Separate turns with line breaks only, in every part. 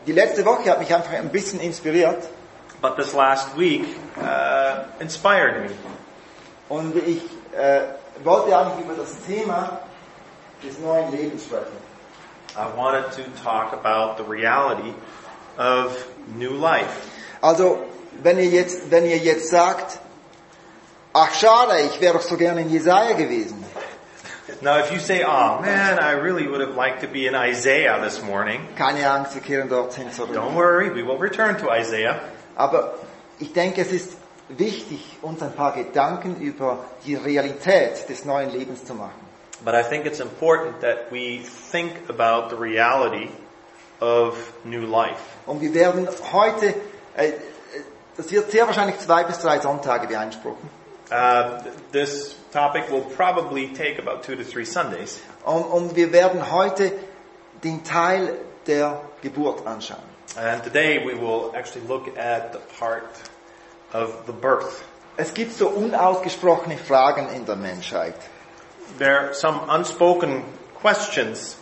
Die letzte Woche hat mich einfach ein bisschen inspiriert.
But this last week inspired me.
Und ich wollte eigentlich über das Thema des neuen Lebens sprechen.
I wanted to talk about the reality of new life.
Also, wenn ihr jetzt sagt, ach schade, ich wäre doch so gerne in Jesaja gewesen.
Now, if you say, "Oh man, I really would have liked to be in Isaiah this morning,"
Keine Angst, wir kehren dorthin zurück.
don't worry, we will return to Isaiah.
Aber ich denke, es ist wichtig, uns ein paar Gedanken über die Realität des neuen Lebens zu machen.
But I think it's important that we think about the reality of new life.
Und wir werden heute, das wird sehr wahrscheinlich 2 bis 3 Sonntage beanspruchen.
This topic will probably take about 2 to 3 Sundays.
Und wir werden heute den Teil der Geburt anschauen.
And today we will actually look at the part of the birth.
Es gibt so unausgesprochene Fragen in der Menschheit.
There are some unspoken questions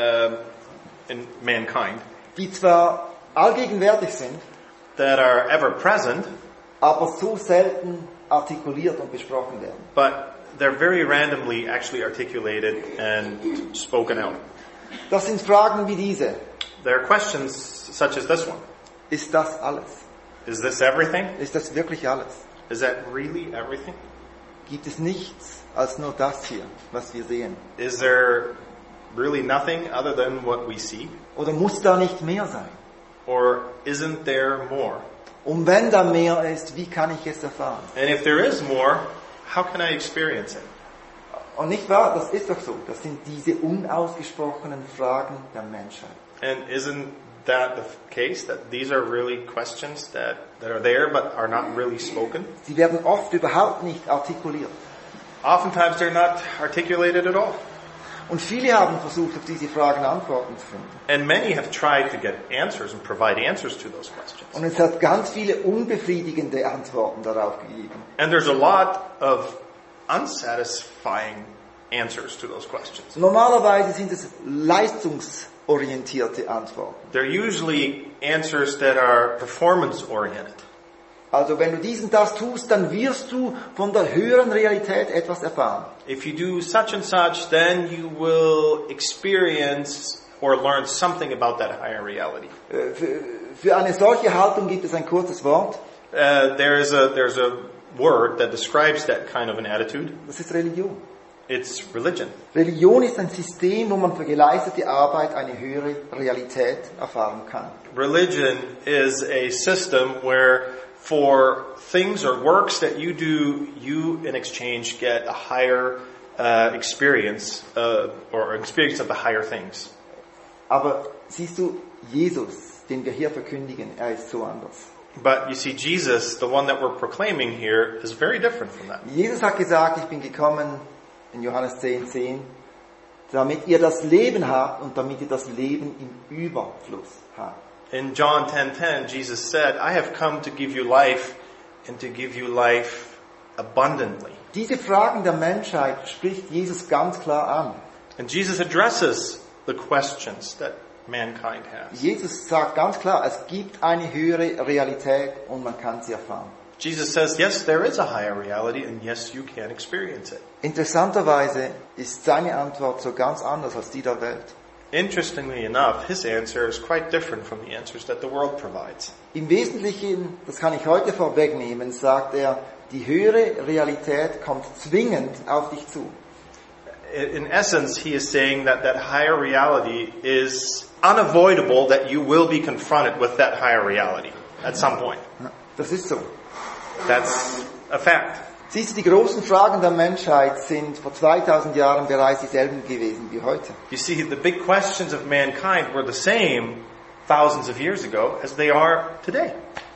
in mankind
Die zwar allgegenwärtig sind,
that are ever present,
aber so selten artikuliert und besprochen werden.
but they're very randomly actually articulated and spoken out.
Das sind Fragen wie diese.
There are questions such as this one.
Ist das alles?
Is this everything?
Ist das wirklich alles?
Is that really everything?
Gibt es nichts als nur das hier, was wir sehen?
Is there really nothing other than what we see?
Oder muss da nicht mehr sein?
Or isn't there more?
Und wenn da mehr ist, wie kann ich es erfahren?
And if there is more, how can I experience it?
Und nicht wahr, das ist doch so. Das sind diese unausgesprochenen Fragen der Menschheit.
And isn't that the case, that these are really questions that are there but are not really spoken?
Sie werden oft überhaupt nicht artikuliert.
Oftentimes they're not articulated at all.
Und viele haben versucht, auf diese Fragen Antworten zu finden.
And many have tried to get answers and provide answers to those questions.
Und es hat ganz viele unbefriedigende Antworten darauf gegeben.
And there's a lot of unsatisfying answers to those questions.
Normalerweise sind es leistungsorientierte Antworten.
They're usually answers that are performance-oriented.
Also wenn du dies und das tust, dann wirst du von der höheren Realität etwas erfahren.
If you do such and such, then you will experience or learn something about that higher reality.
Für eine solche Haltung gibt es ein kurzes Wort.
There's a word that describes that kind of an attitude.
Das ist Religion.
It's religion.
Religion ist ein System, wo man für geleistete Arbeit eine höhere Realität erfahren kann.
Religion is a system where for things or works that you do, you in exchange get a higher experience or experience of the higher things.
Aber siehst du, Jesus, den wir hier verkündigen, ist so anders.
But you see, Jesus, the one that we're proclaiming here, is very different from that.
Jesus hat gesagt, ich bin gekommen, in Johannes 10,10, damit ihr das Leben habt und damit ihr das Leben im Überfluss habt.
In John 10:10, Jesus said, I have come to give you life and to give you life abundantly.
Diese Fragen der Menschheit spricht Jesus ganz klar an.
And Jesus addresses the questions that mankind has.
Jesus sagt ganz klar, es gibt eine höhere Realität und man kann sie erfahren.
Jesus says, yes, there is a higher reality and yes, you can experience it.
Interessanterweise ist seine Antwort so ganz anders als die der Welt.
Interestingly enough, his answer is quite different from the answers that the world provides.
Im Wesentlichen, das kann ich heute vorwegnehmen, sagt er, die höhere Realität kommt zwingend auf dich zu.
In essence, he is saying that that higher reality is unavoidable, that you will be confronted with that higher reality at some point.
Das ist so.
That's a fact.
Siehst du, die großen Fragen der Menschheit sind vor 2000 Jahren bereits dieselben gewesen wie heute.
You see, the big questions of mankind were the same thousands of years ago as they are today.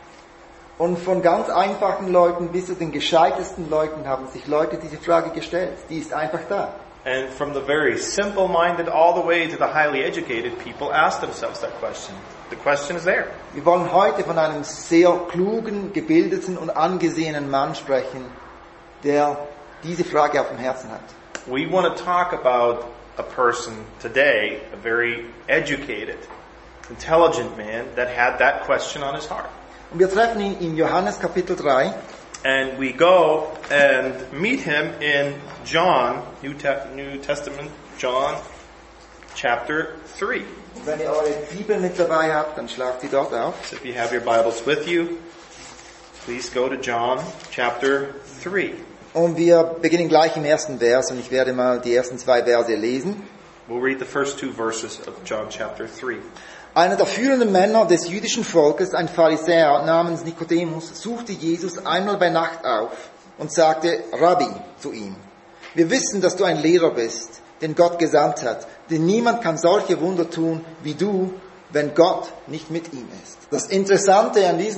Und von ganz einfachen Leuten bis zu den gescheitesten Leuten haben sich Leute diese Frage gestellt. Die ist einfach da.
And from the very simple-minded all the way to the highly educated, people ask themselves that question. The question is there.
Wir wollen heute von einem sehr klugen, gebildeten und angesehenen Mann sprechen, der diese Frage auf dem Herzen hat.
We want to talk about a person today, a very educated intelligent man that had that question on his heart.
Und wir treffen ihn in Johannes Kapitel 3.
And we go and meet him in John, New Testament, John chapter 3.
Wenn ihr eure Bibel mit dabei habt, dann schlagt sie dort auf.
So if you have your Bibles with you, please go to John chapter 3.
Und wir beginnen gleich im ersten Vers und ich werde mal die ersten 2 Verse lesen.
We'll read the first 2 verses of John chapter 3.
Einer der führenden Männer des jüdischen Volkes, ein Pharisäer namens Nikodemus, suchte Jesus einmal bei Nacht auf und sagte, Rabbi, zu ihm, wir wissen, dass du ein Lehrer bist, den Gott gesandt hat, denn niemand kann solche Wunder tun wie du, wenn Gott nicht mit ihm ist. Das Interessante an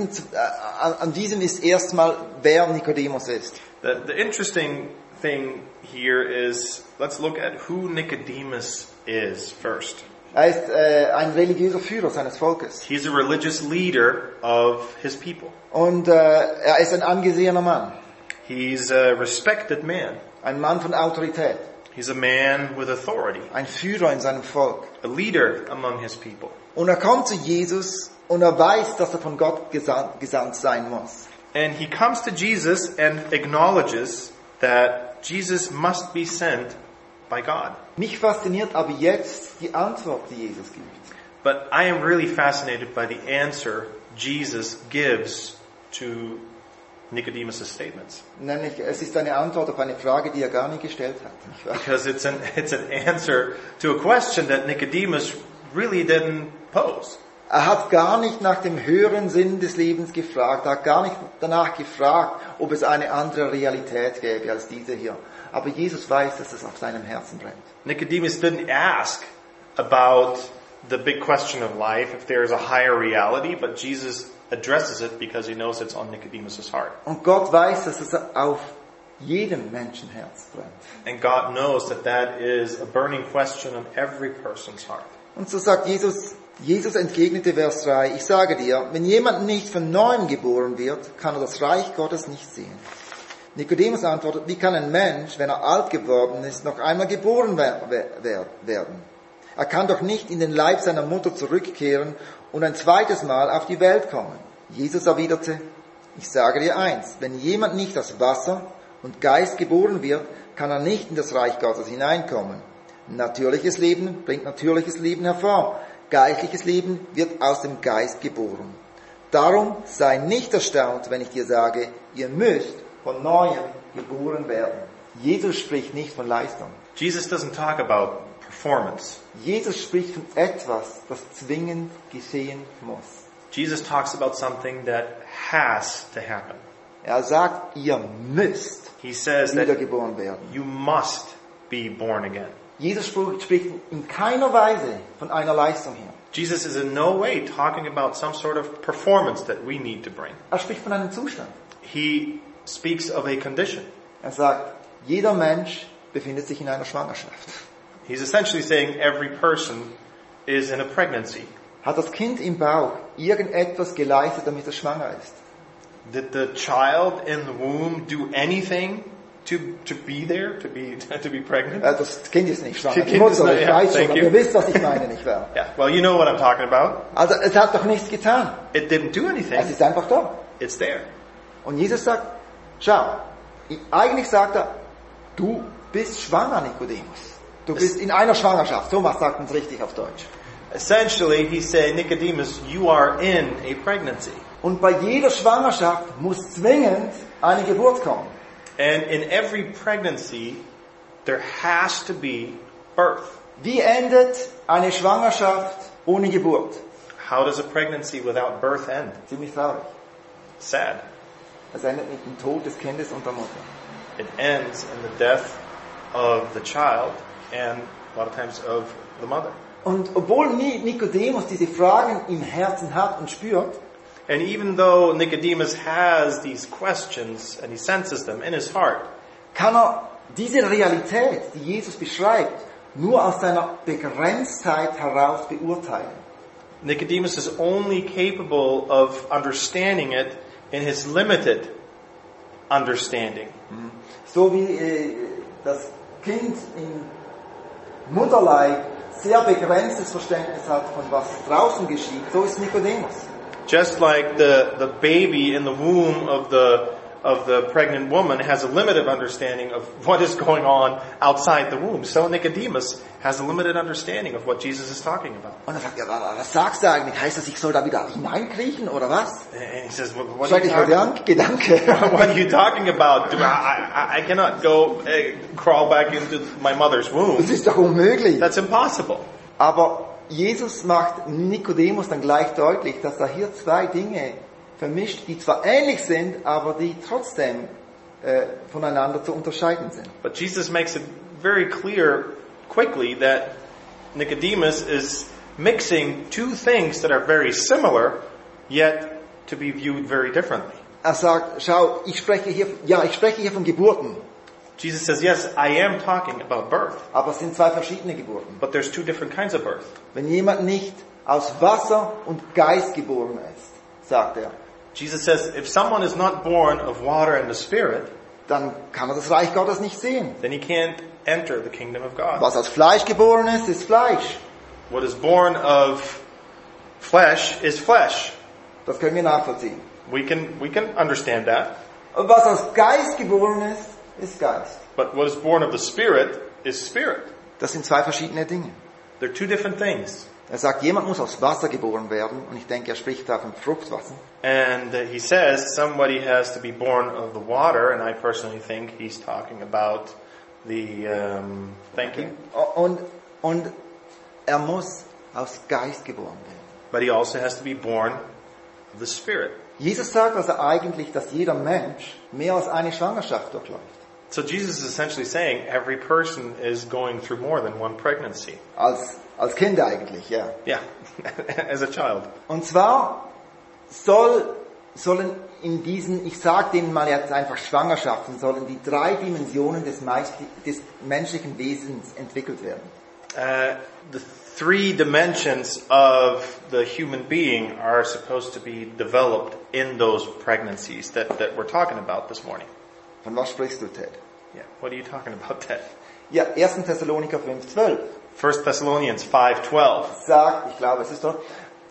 diesem ist erstmal, wer Nikodemus ist.
The interesting thing here is, let's look at who Nicodemus is first.
Er ist ein religiöser Führer seines Volkes.
He's a religious leader of his people.
Und er ist ein angesehener Mann.
He's a respected man.
Ein Mann von Autorität.
He's a man with authority.
Ein Führer in seinem Volk.
A leader among his people.
Und er kommt zu Jesus und er weiß, dass er von Gott gesandt sein muss.
And he comes to Jesus and acknowledges that Jesus must be sent by God.
Mich fasziniert aber jetzt die Antwort, die Jesus gibt.
But I am really fascinated by the answer Jesus gives to Nicodemus' statements.
Nämlich, es ist eine Antwort auf eine Frage, die er gar nicht gestellt hat. Nicht wahr?
Because it's an answer to a question that Nicodemus really didn't pose.
Er hat gar nicht nach dem höheren Sinn des Lebens gefragt. Er hat gar nicht danach gefragt, ob es eine andere Realität gäbe als diese hier. Aber Jesus weiß, dass es auf seinem Herzen brennt.
Nicodemus didn't ask about the big question of life, if there is a higher reality, but Jesus addresses it because he knows it's on Nicodemus' heart.
Und Gott weiß, dass es auf jedem Menschenherz brennt.
And God knows that that is a burning question on every person's heart.
Und so sagt Jesus entgegnete Vers 3, ich sage dir, wenn jemand nicht von neuem geboren wird, kann er das Reich Gottes nicht sehen. Nikodemus antwortet, wie kann ein Mensch, wenn er alt geworden ist, noch einmal geboren werden? Er kann doch nicht in den Leib seiner Mutter zurückkehren und ein zweites Mal auf die Welt kommen. Jesus erwiderte, ich sage dir eins, wenn jemand nicht aus Wasser und Geist geboren wird, kann er nicht in das Reich Gottes hineinkommen. Natürliches Leben bringt natürliches Leben hervor. Geistliches Leben wird aus dem Geist geboren. Darum sei nicht erstaunt, wenn ich dir sage, ihr müsst von Neuem geboren werden. Jesus spricht nicht von Leistung.
Jesus doesn't talk about performance.
Jesus spricht von etwas, das zwingend geschehen muss.
Jesus talks about something that has to happen.
Er sagt, ihr müsst
He says that
wiedergeboren werden.
you must be born again.
Jesus spricht in keiner Weise von einer Leistung her.
Jesus is in no way talking about some sort of performance that we need to bring.
Er spricht von einem Zustand.
He speaks of a condition.
Er sagt, jeder Mensch befindet sich in einer Schwangerschaft.
He's essentially saying every person is in a pregnancy.
Hat das Kind im Bauch irgendetwas geleistet, damit es schwanger ist?
Did the child in the womb do anything to be there, to be pregnant?
Das Kind ist nicht schwanger.
Die Kind ist
Mutter,
nicht-
ich
ja,
weiß schon,
thank
aber
you.
ihr wisst, was ich meine, nicht wahr?
Yeah, well, you know what I'm talking about.
Also es hat doch nichts getan.
It didn't do
Es
anything.
ist einfach da.
It's there.
Und Jesus sagt, schau, eigentlich sagt er, du bist schwanger, Nikodemus. Du bist in einer Schwangerschaft. So was sagt man es richtig auf Deutsch.
Essentially, he's saying, Nicodemus, you are in a pregnancy.
Und bei jeder Schwangerschaft muss zwingend eine Geburt kommen.
And in every pregnancy, there has to be birth.
Wie endet eine Schwangerschaft ohne Geburt?
How does a pregnancy without birth end?
Ziemlich traurig.
Sad.
Es endet mit dem Tod des Kindes und der Mutter.
It ends in the death of the child and a lot of times of the mother.
Und obwohl Nikodemus diese Fragen im Herzen hat und spürt,
And even though Nicodemus has these questions and he senses them in his heart,
kann er diese Realität, die Jesus beschreibt, nur aus seiner Begrenztheit heraus beurteilen.
Nicodemus is only capable of understanding it in his limited understanding.
So wie das Kind im Mutterleib sehr begrenztes Verständnis hat von was draußen geschieht, so ist Nikodemus.
Just like the baby in the womb of the pregnant woman has a limited understanding of what is going on outside the womb, so Nicodemus has a limited understanding of what Jesus is talking about.
Und er sagt, ja, was sagst du eigentlich? Heißt das, ich soll da wieder hineinkriechen oder was?
And he says, what
Schrecklicher Gedanke.
what are you talking about? I cannot go crawl back into my mother's womb.
Das ist doch unmöglich.
That's impossible.
Aber Jesus macht Nikodemus dann gleich deutlich, dass da hier zwei Dinge vermischt, die zwar ähnlich sind, aber die trotzdem voneinander zu unterscheiden sind.
But Jesus makes it very clear quickly that Nicodemus is mixing two things that are very similar, yet to be viewed very differently.
Er sagt, schau, ich spreche hier von Geburten,
Jesus says, yes, I am talking about birth,
aber es sind zwei verschiedene Geburten.
but there's two different kinds of birth.
Wenn jemand nicht aus Wasser und Geist geboren ist, sagt er,
Jesus says, if someone is not born of water and the Spirit,
dann kann er das Reich Gottes nicht sehen.
then he can't enter the kingdom of God.
Was aus Fleisch geboren ist, ist Fleisch.
What is born of flesh is flesh.
Das können wir nachvollziehen.
We can understand that.
Und was aus Geist geboren ist, ist Geist.
But what is born of the Spirit is spirit.
Das sind zwei verschiedene Dinge.
They're two different things.
Er sagt, jemand muss aus Wasser geboren werden, und ich denke, er spricht da von Fruchtwasser.
And he says somebody has to be born of the water, and I personally think he's talking about the, thank you.
Und er muss aus Geist geboren werden.
But he also has to be born of the Spirit.
Jesus sagt also eigentlich, dass jeder Mensch mehr als eine Schwangerschaft durchläuft.
So Jesus is essentially saying every person is going through more than one pregnancy.
Als Kind eigentlich, ja.
Yeah, as a child.
Und zwar sollen in diesen, ich sage denen mal jetzt einfach Schwangerschaften, sollen die drei Dimensionen des menschlichen Wesens entwickelt werden.
The three dimensions of the human being are supposed to be developed in those pregnancies that we're talking about this morning.
Von was sprichst du, Ted?
Yeah, what are you talking about, Ted?
Ja, 1. Thessaloniker 5,12
1 Thessalonians 5:12.
sagt, ich glaube, es ist dort,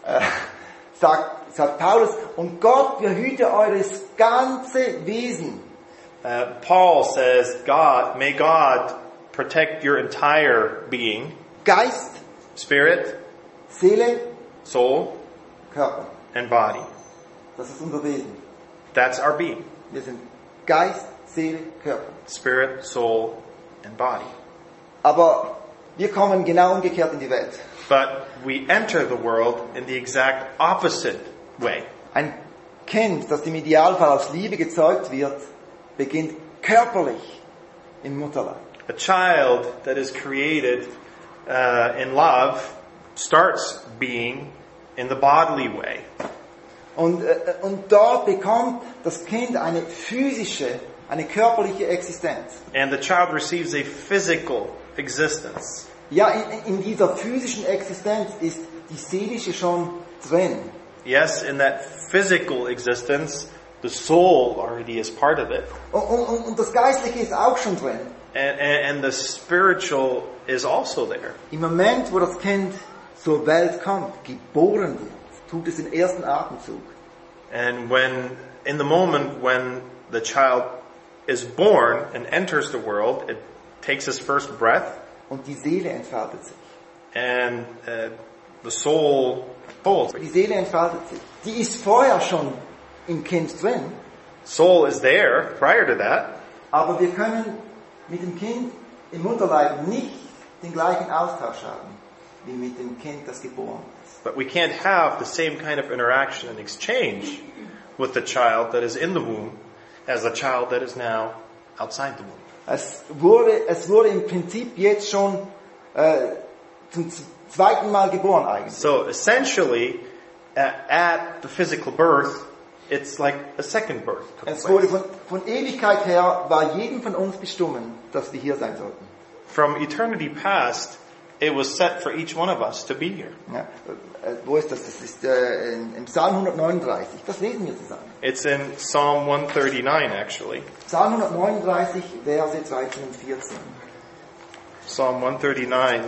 sagt Paulus, und Gott behüte eures ganze Wesen.
Paul says, may God protect your entire being,
Geist,
spirit,
Seele,
soul,
Körper.
and body.
Das ist unser Wesen.
That's our being.
Wir sind Geist, Seele, Körper.
Spirit, soul, and body.
Aber wir kommen genau umgekehrt in die Welt.
But we enter the world in the exact opposite way.
Ein Kind, das im Idealfall aus Liebe gezeugt wird, beginnt körperlich im Mutterleib.
A child that is created in love starts being in the bodily way.
Und dort bekommt das Kind eine physische, eine körperliche Existenz.
And the child receives a physical existence.
Ja, in dieser physischen Existenz ist die seelische schon drin.
Yes, in that physical existence, the soul already is part of it.
Und das Geistliche ist auch schon drin.
And the spiritual is also there.
Im Moment, wo das Kind zur Welt kommt, geboren wird, tut es im ersten Atemzug.
And in the moment when the child is born and enters the world, it takes his first breath.
Und die Seele entfaltet sich.
And the soul folds.
Die Seele entfaltet sich. Die ist vorher schon im Kind drin.
Soul is there prior to that.
Aber wir können mit dem Kind im Mutterleib nicht den gleichen Austausch haben, wie mit dem Kind, das geboren ist.
But we can't have the same kind of interaction and exchange with the child that is in the womb as the child that is now outside the womb.
Es wurde im Prinzip jetzt schon zum zweiten Mal geboren eigentlich.
So essentially, at the physical birth, it's like a second birth took
Es wurde
place.
von Ewigkeit her, war jedem von uns bestimmt, dass wir hier sein sollten.
From eternity past, it was set for each one of us to be here.
Ja, wo ist das? Das ist im Psalm 139. Das lesen wir zusammen.
It's in Psalm 139, actually.
Psalm 139, Verse 13 und 14.
Psalm 139,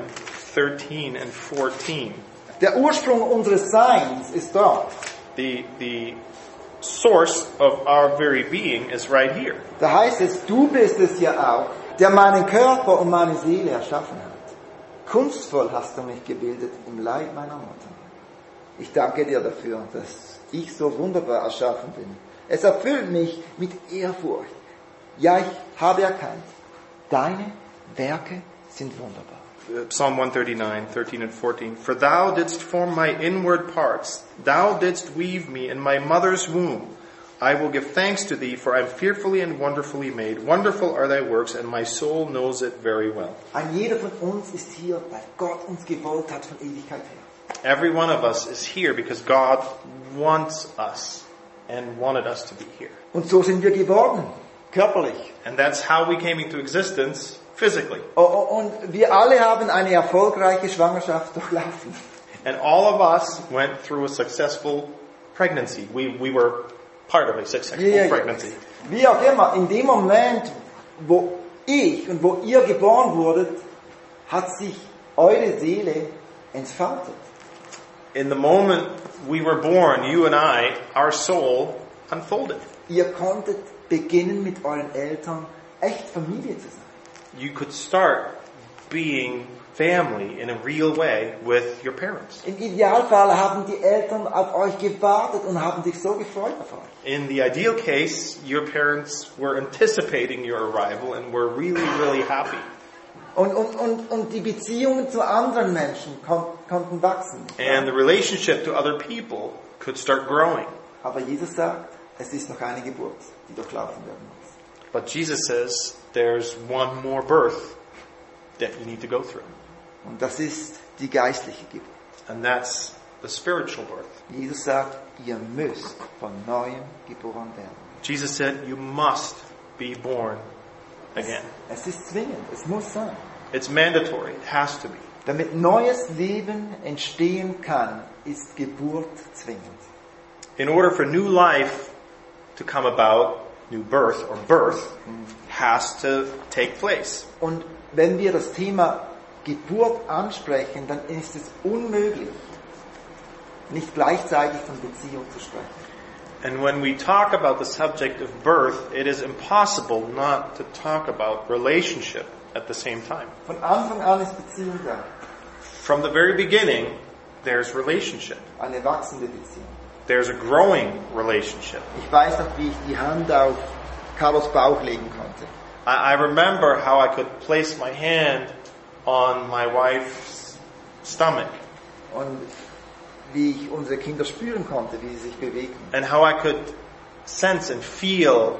13 and 14.
Der Ursprung unseres Seins ist dort.
The source of our very being is right here.
Da heißt es, du bist es ja auch, der meinen Körper und meine Seele erschaffen hat. Kunstvoll hast du mich gebildet im Leib meiner Mutter. Ich danke dir dafür, dass ich so wunderbar erschaffen bin. Es erfüllt mich mit Ehrfurcht. Ja, ich habe erkannt, deine Werke sind wunderbar.
Psalm 139, 13 and 14. For thou didst form my inward parts. Thou didst weave me in my mother's womb. I will give thanks to thee, for I am fearfully and wonderfully made. Wonderful are thy works, and my soul knows it very well.
Ein jeder von uns ist hier, weil Gott uns gewollt hat von Ewigkeit her.
Every one of us is here because God wants us and wanted us to be here.
Und so sind wir geworden, körperlich.
And that's how we came into existence physically.
Und wir alle haben eine erfolgreiche Schwangerschaft durchlaufen.
And all of us went through a successful pregnancy. We were part of a successful pregnancy.
Wie auch immer, in dem Moment, wo ich und wo ihr geboren wurdet, hat sich eure Seele entfaltet.
In the moment we were born, you and I, our soul unfolded.
Ihr konntet beginnen, mit euren Eltern echt Familie zu sein.
You could start being family in a real way with your parents.
Im Idealfall haben die Eltern auf euch gewartet und haben sich so gefreut auf euch.
In the ideal case, your parents were anticipating your arrival and were really, really happy.
Und die Beziehungen zu anderen Menschen konnten wachsen.
And the relationship to other people could start growing.
Aber Jesus sagt, es ist noch eine Geburt, die durchlaufen werden muss.
But Jesus says there's one more birth that you need to go through.
Und das ist die geistliche Geburt.
And that's the spiritual birth.
Jesus sagt, ihr müsst von neuem geboren werden.
Jesus said you must be born again.
Es ist zwingend, es muss sein.
It's mandatory, it has to be.
Damit neues Leben entstehen kann, ist Geburt zwingend.
In order for new life to come about, new birth or birth has to take place.
Und wenn wir das Thema Geburt ansprechen, dann ist es unmöglich, nicht gleichzeitig von Beziehung zu sprechen.
And when we talk about the subject of birth, it is impossible not to talk about relationship at the same time.
Von Anfang an ist Beziehung da.
From the very beginning, there's relationship.
Eine wachsende Beziehung.
There's a growing relationship.
Ich weiß noch, wie ich die Hand auf Carlos Bauch legen konnte.
I remember how I could place my hand on my wife's stomach.
Und wie ich unsere Kinder spüren konnte, wie sie sich bewegen.
And how I could sense and feel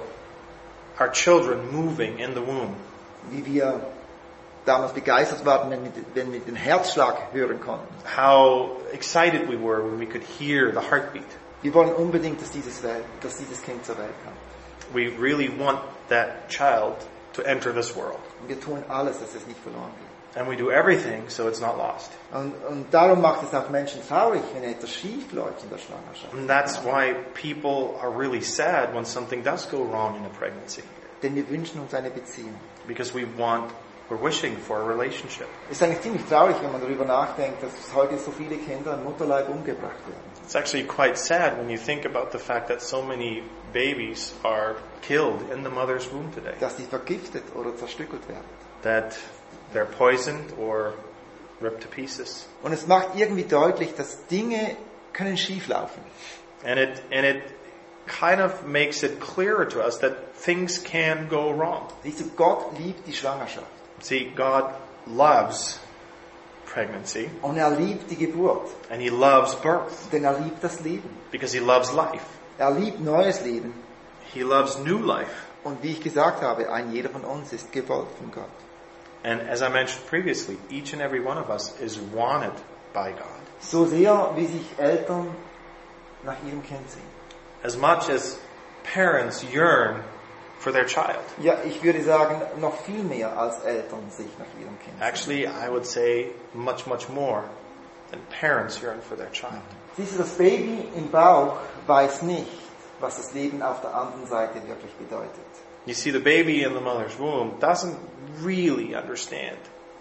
our children moving in the womb.
Wie wir damals begeistert waren, wenn wir den Herzschlag hören konnten.
How excited we were when we could hear the heartbeat.
Wir wollen unbedingt, dass dieses Kind zur Welt kommt.
We really want that child to enter this world.
Und wir tun alles, dass es nicht verloren geht.
And we do everything so it's not lost.
Und darum macht es auch Menschen traurig, wenn etwas schief läuft in der Schwangerschaft.
And that's why people are really sad when something does go wrong in a pregnancy.
Denn wir wünschen uns eine Beziehung.
Because we're wishing for a relationship.
Es ist eigentlich ziemlich traurig, wenn man darüber nachdenkt, dass heute so viele Kinder im Mutterleib umgebracht werden.
It's actually quite sad when you think about the fact that so many babies are killed in the mother's womb today.
Dass die vergiftet oder zerstückelt werden.
That they're poisoned or ripped to pieces.
Und es macht irgendwie deutlich, dass Dinge können schief laufen.
And it kind of makes it clearer to us that things can go wrong.
Siehst du, Gott liebt die Schwangerschaft.
See, God loves pregnancy.
Und er liebt die Geburt.
And He loves birth.
Denn er liebt das Leben.
Because He loves life.
Er liebt neues Leben.
He loves new life.
Und wie ich gesagt habe, ein jeder von uns ist gewollt von Gott.
And as I mentioned previously, each and every one of us is wanted by God.
So sehr, wie sich Eltern nach ihrem Kind sehen.
As much as parents yearn for their child.
Ja, ich würde sagen, noch viel mehr als Eltern sich nach ihrem Kind sehen.
Actually, I would say much, much more than parents yearn for their child.
Siehst du, das Baby im Bauch weiß nicht, was das Leben auf der anderen Seite wirklich bedeutet.
You see, the baby in the mother's womb doesn't really understand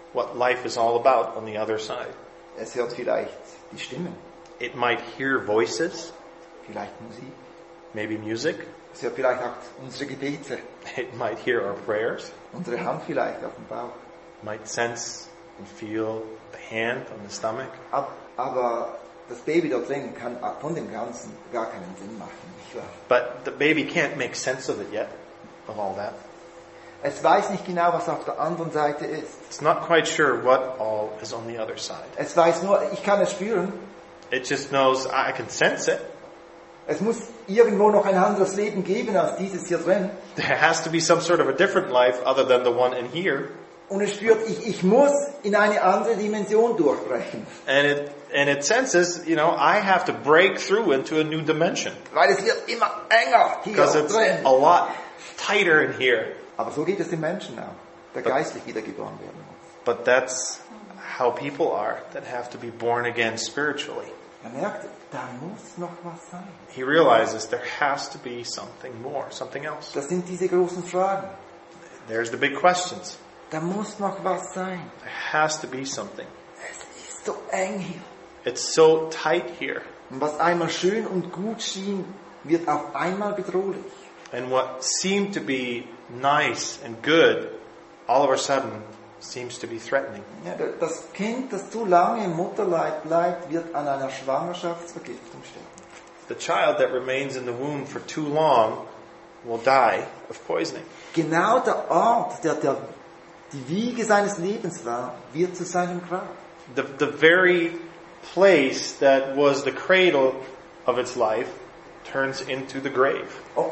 what life is all about on the other side.
Es hört vielleicht die Stimmen,
It might hear voices,
vielleicht Musik.
maybe music.
Es hört vielleicht auch unsere Gebete,
It might hear our prayers.
unsere Hand vielleicht auf dem Bauch.
Might sense and feel the hand on the stomach.
Aber das Baby da drin kann von dem Ganzen gar keinen Sinn machen, nicht wahr?
But the baby can't make sense of it yet, of all that.
Es weiß nicht genau, was auf der anderen Seite ist.
It's not quite sure what all is on the other side.
Es weiß nur, ich kann es spüren.
It just knows I can sense it.
Es muss irgendwo noch ein anderes Leben geben als dieses hier drin.
There has to be some sort of a different life other than the one in here.
Und es spürt, ich muss in eine andere Dimension durchbrechen.
And it senses, I have to break through into a new dimension.
Weil es wird immer enger hier
Because it's
drin.
a lot tighter in here.
Aber so geht es dem Menschen auch, der geistlich wiedergeboren werden muss.
But that's how people are that have to be born again spiritually.
Er merkt, da muss noch was sein.
He realizes there has to be something more, something else.
Das sind diese großen Fragen.
There's the big questions.
Da muss noch was sein.
There has to be something.
Es ist so eng hier.
It's so tight here.
Und was einmal schön und gut schien, wird auf einmal bedrohlich.
And what seemed to be nice and good, all of a sudden seems to be threatening.
Ja, das Kind, das zu lange im Mutterleib bleibt, wird an einer Schwangerschaftsvergiftung sterben.
The child that remains in the womb for too long will die of poisoning.
Genau der Ort, der die Wiege seines Lebens war, wird zu seinem Grab.
The very place that was the cradle of its life turns into the grave.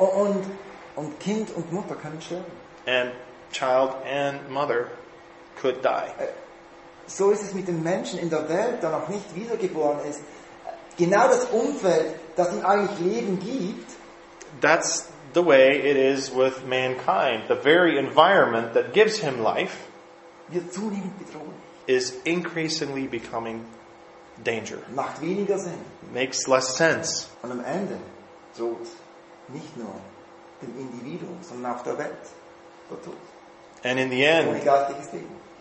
Und Kind und Mutter können sterben.
And child and mother could die.
So ist es mit dem Menschen in der Welt, der noch nicht wiedergeboren ist. Genau das Umfeld, das ihm eigentlich Leben gibt,
That's the way it is with mankind. The very environment that gives him life
wird zunehmend bedrohlich.
is increasingly becoming danger.
Macht weniger Sinn.
Makes less sense.
Und am Ende droht nicht nur dem Individuum, sondern auch der Welt der Tod.
And in the
Ohne
end,
geistiges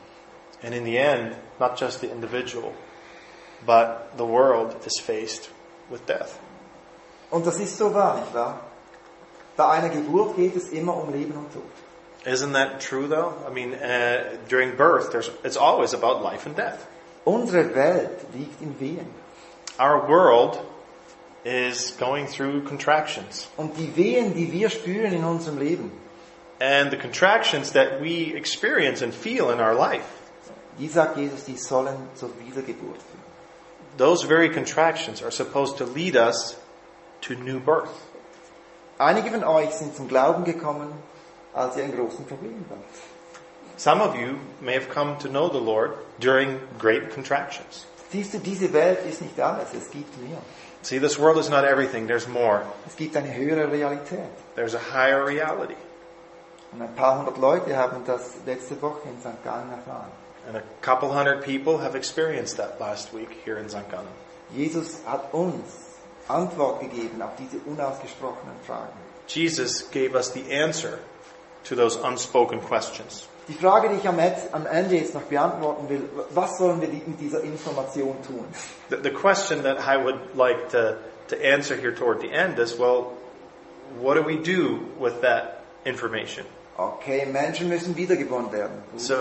Leben.
not just the individual, but the world is faced with death.
Und das ist so wahr, nicht wahr? Bei einer Geburt geht es immer um Leben und Tod.
Isn't that true though? I mean, during birth, it's always about life and death.
Unsere Welt liegt in Wehen.
Our world is going through contractions.
Und die Wehen, die wir spüren in unserem Leben,
And the contractions that we experience and feel in our life,
die sagt Jesus, die sollen zur Wiedergeburt führen.
those very contractions are supposed to lead us to new birth.
Einige von euch sind zum Glauben gekommen, als ihr in großen Problemen wart.
Some of you may have come to know the Lord during great contractions.
Siehst du, diese Welt ist nicht alles, es gibt mehr.
See, this world is not everything, there's more.
Es gibt eine höhere Realität.
There's a higher reality.
Und ein paar hundert Leute haben das letzte Woche in St. Gallen erfahren.
And a couple hundred people have experienced that last week here in St. Gallen.
Jesus hat uns Antwort gegeben auf diese unausgesprochenen Fragen.
Jesus gave us the answer to those unspoken questions.
Die Frage, die ich am Ende jetzt noch beantworten will, was sollen wir mit dieser Information tun?
The question that I would like to answer here toward the end is, well, what do we do with that information?
Okay, Menschen müssen wiedergeboren werden.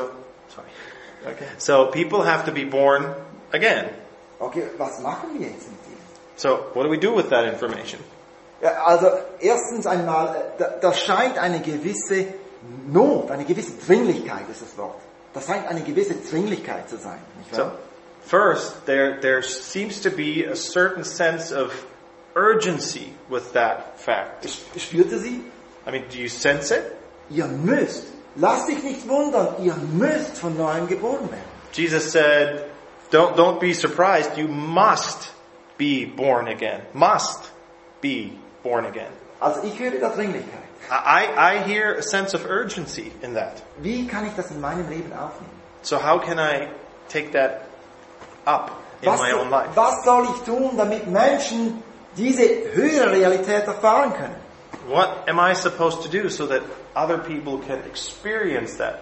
So people have to be born again.
Okay, was machen wir jetzt mit dem?
So what do we do with that information?
Ja, also erstens einmal, da scheint eine gewisse Not, eine gewisse Dringlichkeit ist das Wort. Das scheint eine gewisse Dringlichkeit zu sein. Nicht wahr?
So first, there seems to be a certain sense of urgency with that fact.
Spürt ihr sie?
I mean, do you sense it?
Ihr müsst, lasst dich nicht wundern, ihr müsst von neuem geboren werden.
Jesus said, don't be surprised, you must be born again. Must be born again.
Also ich höre da Dringlichkeit.
I hear a sense of urgency in that.
Wie kann ich das in meinem Leben aufnehmen?
So how can I take that up in my own life?
Was soll ich tun, damit Menschen diese höhere Realität erfahren können?
What am I supposed to do so that other people can experience that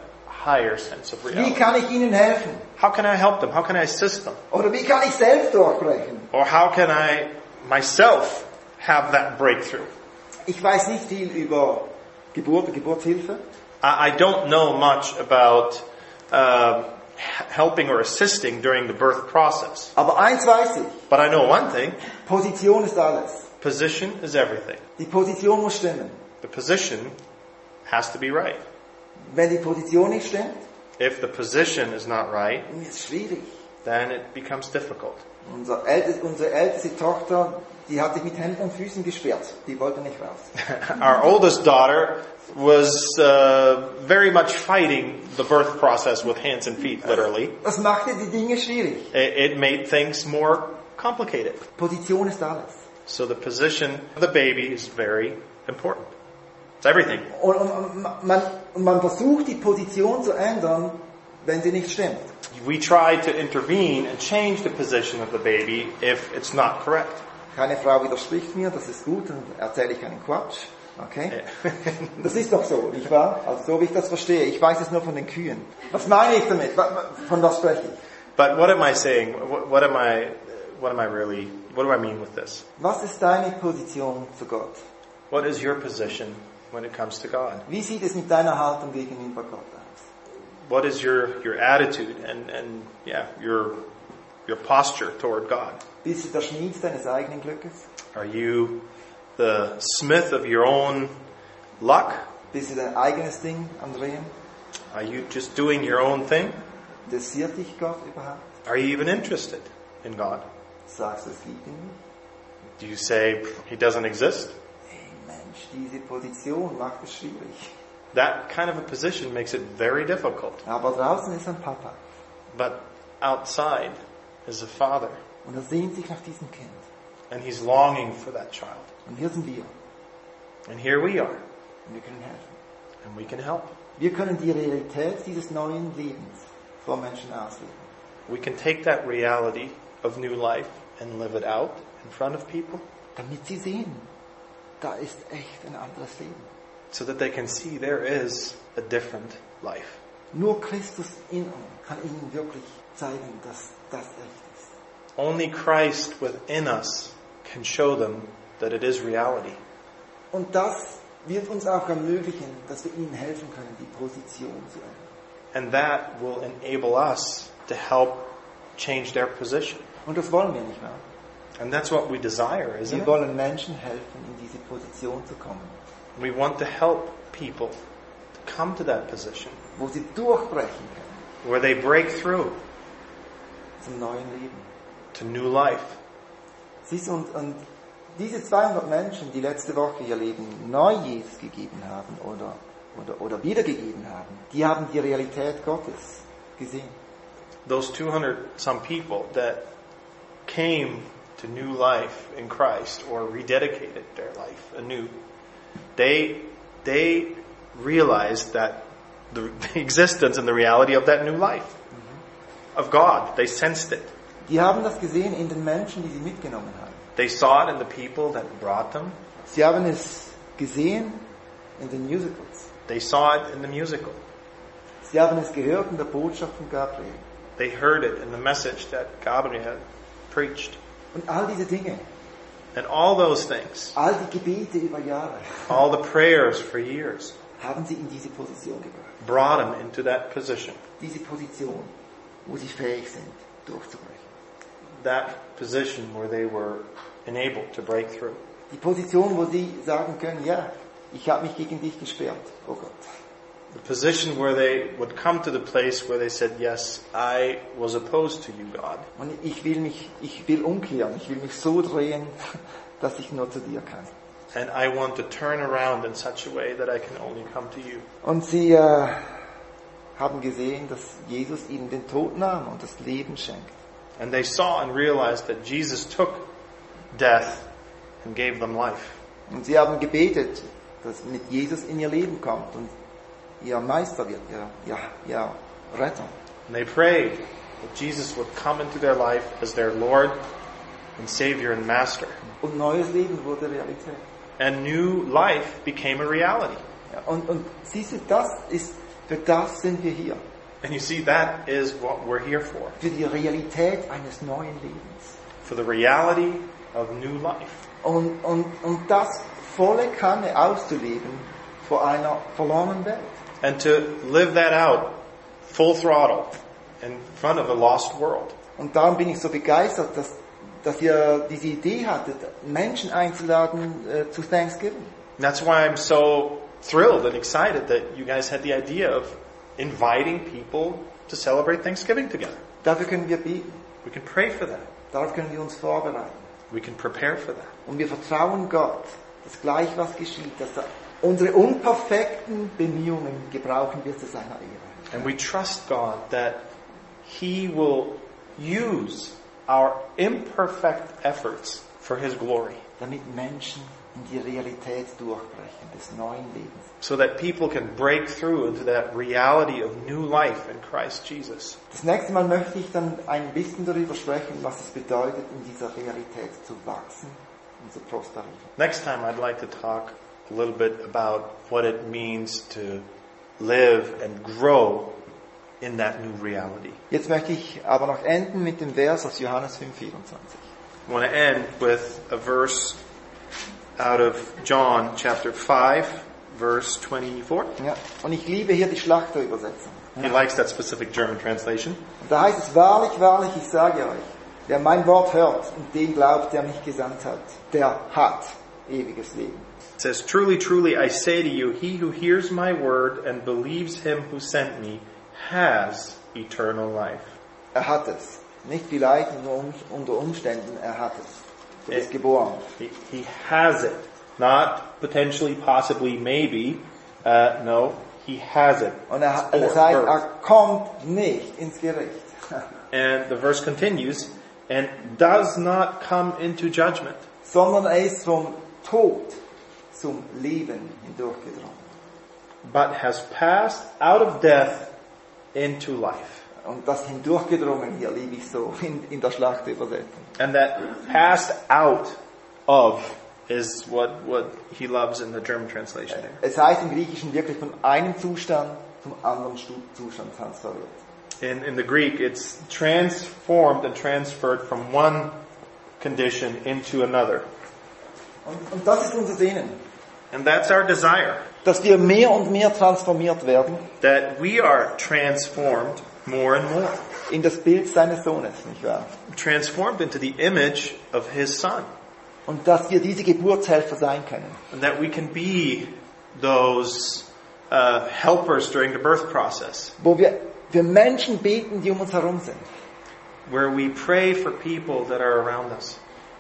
higher sense of
Wie
reality.
kann ich ihnen helfen?
How can I help them? How can I assist them?
Oder wie kann ich selbst durchbrechen?
Or how can I myself have that breakthrough?
Ich weiß nicht viel über Geburtshilfe.
I don't know much about helping or assisting during the birth process.
Aber eins weiß ich.
But I know one thing.
Position ist alles.
Position is everything.
Die Position muss stimmen.
The position has to be right.
Wenn die Position nicht stimmt,
If the position is not right,
dann ist es schwierig.
then it becomes difficult.
Unsere älteste Tochter, die hat sich mit Händen und Füßen gesperrt. Die wollte nicht raus.
Our oldest daughter was very much fighting the birth process with hands and feet, literally.
Das machte die Dinge schwierig.
It made things more complicated.
Position ist alles.
So the position of the baby is very important. It's everything.
Und man versucht die Position zu ändern, wenn sie nicht stimmt.
We try to intervene and change the position of the baby if it's not correct.
Keine Frau widerspricht mir, das ist gut, dann erzähle ich keinen Quatsch. Okay? Das ist doch so, nicht wahr? Also so wie ich das verstehe. Ich weiß es nur von den Kühen. Was meine ich damit? Von was spreche ich?
But what am I saying? What do I mean with this?
Was ist deine Position zu Gott?
What is your position when it comes to God?
Wie sieht es mit deiner Haltung gegenüber Gott aus?
What is your attitude and your posture toward God?
Bist du der Schmied deines eigenen Glückes?
Are you the smith of your own luck?
Bist du dein eigenes Ding am Drehen?
Are you just doing your own thing?
Interessiert dich Gott überhaupt?
Are you even interested in God?
Sagst du, es gibt ihn nicht?
Do you say He doesn't exist?
Hey Mensch, diese Position macht es schwierig.
That kind of a position makes it very difficult.
Aber draußen ist ein Papa.
But outside is a father,
Und er sehnt sich nach diesem Kind.
and He's longing for that child.
Und hier sind wir.
And here we are,
Und wir können helfen.
and we can help.
Wir können die Realität dieses neuen Lebens vor Menschen ausleben.
We can take that reality of new life and live it out in front of people
Damit sie sehen, da ist echt ein anderes Leben.
so that they can see there is a different life.
Nur Christus in uns kann ihnen wirklich zeigen, dass das echt ist.
Only Christ within us can show them that it is reality.
Und das wird uns auch ermöglichen, dass wir ihnen helfen können, die Position zu ändern.
And that will enable us to help change their position.
Und das wollen wir nicht mehr.
And that's what we desire, isn't
Wir
it?
wollen Menschen helfen, in diese Position zu kommen,
We want to help people to come to that position
wo sie durchbrechen können
where they break through
zum neuen Leben.
to new life.
Siehst du, und diese 200 Menschen, die letzte Woche ihr Leben neu Jesus gegeben haben oder wiedergegeben haben, die haben die Realität Gottes gesehen.
Those 200 some people that came to new life in Christ or rededicated their life anew, they realized that the existence and the reality of that new life of God. They sensed it.
Die haben das gesehen in den Menschen, die sie mitgenommen haben.
They saw it in the people that brought them.
Sie haben es gesehen in den Musicals.
They saw it in the musical.
Sie haben es gehört in der Botschaft von Gabriel.
They heard it in the message that Gabriel preached.
Und all diese Dinge,
And all those things,
all die Gebete über Jahre,
all the prayers for years,
haben sie in diese Position gebracht.
brought them into that position.
Diese Position, wo sie fähig sind, durchzubrechen.
That position where they were enabled to break through.
Die Position, wo sie sagen können, ja, ich habe mich gegen dich gesperrt, oh Gott.
The position where they would come to the place where they said, yes, I was opposed to you, God.
Und ich will umkehren, ich will mich so drehen, dass ich nur zu dir kann.
And I want to turn around in such a way that I can only come to you.
Und sie haben gesehen, dass Jesus ihnen den Tod nahm und das Leben schenkt.
And they saw and realized that Jesus took death and gave them life.
Und sie haben gebetet, dass mit Jesus in ihr Leben kommt und ihr Meister wird, ihr Retter.
And they prayed that Jesus would come into their life as their Lord and Savior and Master.
Und neues Leben wurde Realität.
And new life became a reality.
Ja, und siehst du, das ist Für das sind wir hier.
And you see, that is what we're here for.
Für die Realität eines neuen Lebens.
For the reality of new life.
Und das volle Kanne auszuleben vor einer verlorenen Welt.
And to live that out full throttle in front of a lost world.
Und darum bin ich so begeistert, dass ihr diese Idee hattet, Menschen einzuladen zu Thanksgiving.
And that's why I'm so thrilled and excited that you guys had the idea of inviting people to celebrate Thanksgiving together.
Dafür können wir beten.
We can pray for that.
Darauf können wir uns vorbereiten.
We can prepare for that.
Und wir vertrauen Gott, dass gleich was geschieht, dass er unsere unperfekten Bemühungen gebrauchen wird zu seiner Ehre.
And we trust God that He will use our imperfect efforts for His glory.
Damit Menschen in die Realität durchbrechen des neuen Lebens.
So that people can break through into that reality of new life in Christ Jesus.
Das nächste Mal möchte ich dann ein bisschen darüber sprechen, was es bedeutet, in dieser Realität zu wachsen und zu prosperieren.
Next time I'd like to talk a little bit about what it means to live and grow in that new reality.
Jetzt möchte ich aber noch enden mit dem Vers aus Johannes 5,24.
I want to end with a verse out of John chapter 5, verse 24.
Ja, und ich liebe hier die Schlachterübersetzung.
He likes that specific German translation.
Und da heißt es, wahrlich, wahrlich, ich sage euch, wer mein Wort hört und den glaubt, der mich gesandt hat, der hat ewiges Leben.
It says, truly, truly, I say to you, he who hears my word and believes him who sent me has eternal life.
Hat es. Nicht vielleicht nur unter Umständen, hat es. Du bist geboren.
He has it. Not potentially, possibly, maybe. No, he has it.
Und das heißt, kommt nicht ins Gericht.
And the verse continues, and does not come into judgment.
Sondern ist vom Tod zum Leben hindurchgedrungen.
But has passed out of death into life.
Und das hindurchgedrungen hier liebe ich so in der Schlachterübersetzung.
And that passed out of is what he loves in the German translation there.
Es heißt im Griechischen wirklich von einem Zustand zum anderen Zustand transferiert.
In the Greek, it's transformed and transferred from one condition into another.
Und das ist unser Sehnen.
And that's our desire.
Dass wir mehr und mehr transformiert werden.
That we are transformed more and more.
In das Bild seines Sohnes, nicht wahr?
Transformed into the image of His Son.
Und dass wir diese Geburtshelfer sein können.
And that we can be those helpers during the birth process.
Wo wir für Menschen beten, die um uns herum sind.
Where we pray for people that are around us.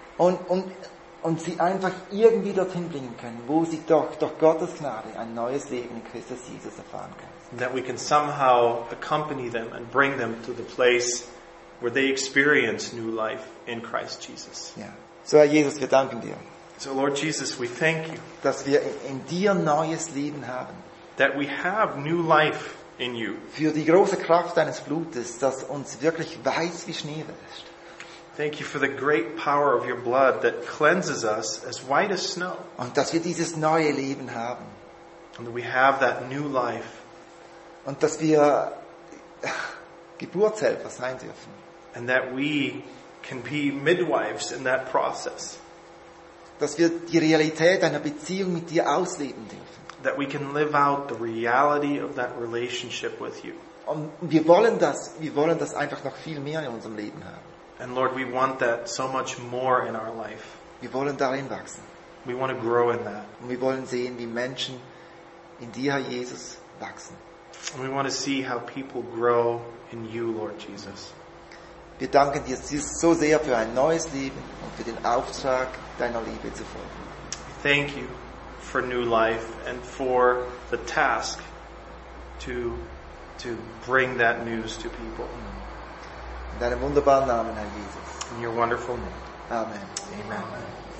Und sie einfach irgendwie dorthin bringen können, wo sie durch Gottes Gnade ein neues Leben in Christus Jesus erfahren können.
And that we can somehow accompany them and bring them to the place where they experience new life in Christ Jesus.
Ja. So, Herr Jesus, wir danken dir.
So, Lord Jesus, we thank you
dass wir in dir neues Leben haben.
that we have new life in you.
Für die große Kraft deines Blutes, das uns wirklich weiß wie Schnee wäscht.
Thank you for the great power of your blood that cleanses us as white as snow.
Und dass wir dieses neue Leben haben.
And that we have that new life.
Und dass wir Geburtshelfer sein dürfen.
And that we can be midwives in that process.
Dass wir die Realität einer Beziehung mit dir ausleben dürfen.
That we can live out the reality of that relationship with you.
Und wir wollen das einfach noch viel mehr in unserem Leben haben.
And Lord, we want that so much more in our life.
Wir wollen darin wachsen.
We want to grow in that.
Und wir wollen sehen, wie Menschen in dir, Herr Jesus, wachsen.
And we want to see how people grow in you, Lord Jesus.
Wir danken dir so sehr für ein neues Leben und für den Auftrag, deiner Liebe zu folgen.
Thank you for new life and for the task to bring that news to people.
In deinem wunderbaren Namen, Herr Jesus.
In your wonderful name.
Amen.
Amen.